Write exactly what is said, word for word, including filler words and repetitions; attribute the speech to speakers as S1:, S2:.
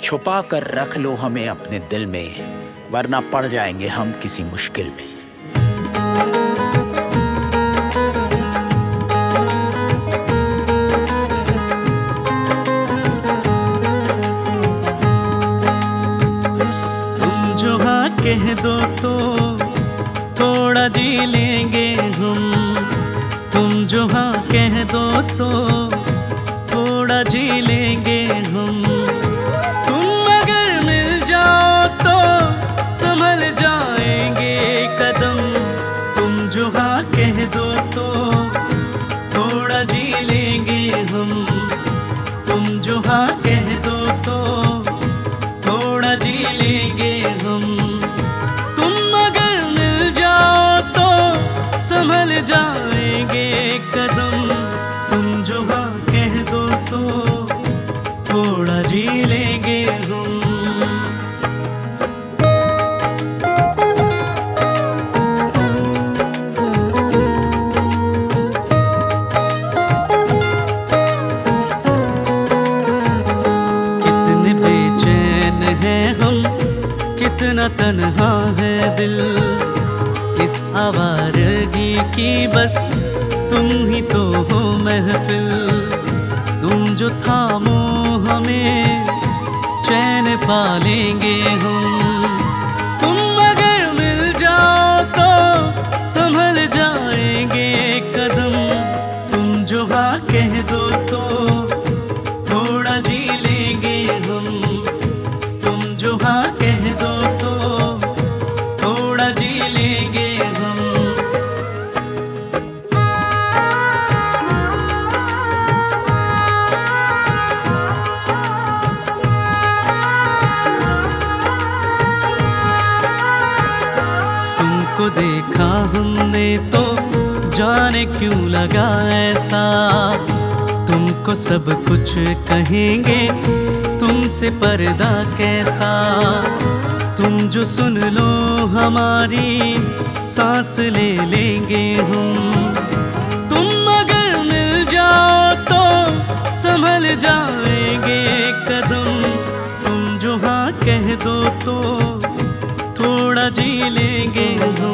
S1: छुपा कर रख लो हमें अपने दिल में, वरना पड़ जाएंगे हम किसी मुश्किल में।
S2: तुम जो हाँ कह दो तो थोड़ा जी लेंगे हम, तुम जो हाँ कह दो तो थोड़ा जी लेंगे हम। तुम अगर मिल जाओ तो संभल जाएंगे कदम, तुम जो हाँ कह दो तो थोड़ा जी लेंगे हम, तुम जो हाँ कह दो तो थोड़ा जी लेंगे हम। तुम अगर मिल जाओ तो संभल जाएंगे कदम, तुम जो हाँ कह दो तो थोड़ा जी लेंगे हम। कितने बेचैन हैं हम, कितना तन्हा है दिल, इस आवारगी की बस तुम ही तो हो महफिल। तुम जो थामो हमें चैन पालेंगे हम, तुम अगर मिल जाओ तो संभल जाएंगे कदम, तुम जो हाँ कह दो तो थोड़ा जी लेंगे हम, तुम जो हाँ कह दो तो थोड़ा जी लेंगे हम। तुमको देखा हमने तो जाने क्यों लगा ऐसा, तुमको सब कुछ कहेंगे तुमसे पर्दा कैसा। तुम जो सुन लो हमारी सांस ले लेंगे हम, तुम अगर मिल जाओ तो संभल जाएंगे कदम, तुम जो हाँ कह दो तो थोड़ा जी लेंगे हम।